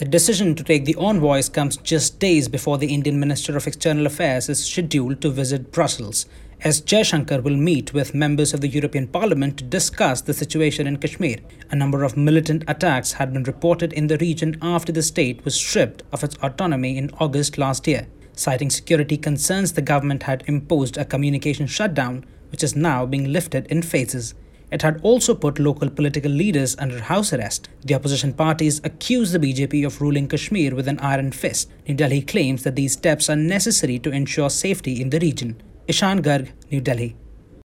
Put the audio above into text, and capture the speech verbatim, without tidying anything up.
The decision to take the envoys comes just days before the Indian Minister of External Affairs is scheduled to visit Brussels. S. Jaishankar will meet with members of the European Parliament to discuss the situation in Kashmir. A number of militant attacks had been reported in the region after the state was stripped of its autonomy in August last year. Citing security concerns, the government had imposed a communication shutdown, which is now being lifted in phases. It had also put local political leaders under house arrest. The opposition parties accuse the B J P of ruling Kashmir with an iron fist. New Delhi claims that these steps are necessary to ensure safety in the region. Ishan Garg, New Delhi.